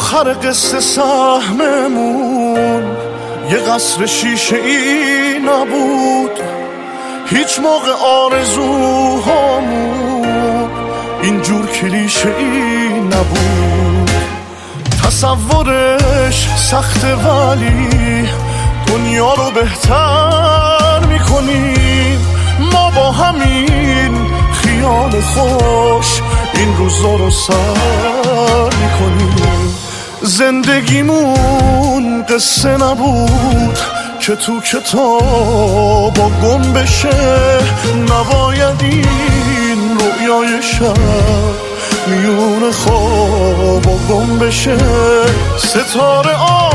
آخر قصه سهممون یه قصر شیشه ای نبود، هیچ موقع آرزوهامون اینجور کلیشه ای نبود. تصورش سخته ولی دنیا رو بهتر میکنیم ما با همین خیال خوش این روزا رو سر میکنیم. زندگیمون قصه نبود که تو کتابا گم بشه، نباید این رویای شب میون خوابا گم بشه. ستاره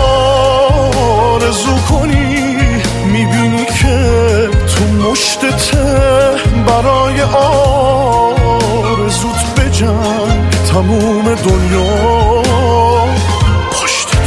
آرزو کنی میبینی که تو مشتته، برای آرزوت بجنگ تموم دنیا پشتته.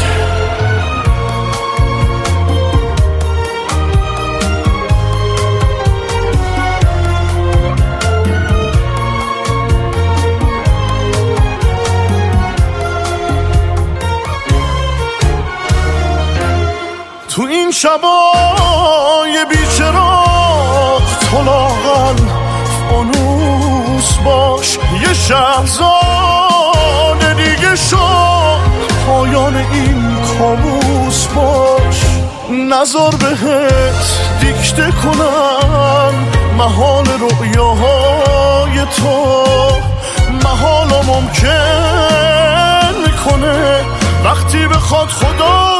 تو این شبای بیچراغ تو لاغر فانوس باش، یه شهرزاد دیگه شد پایان این کابوس باش. نذار بهت دیکته کنم محال رویاهای تو، محالا ممکن میکنه وقتی بخواد خدا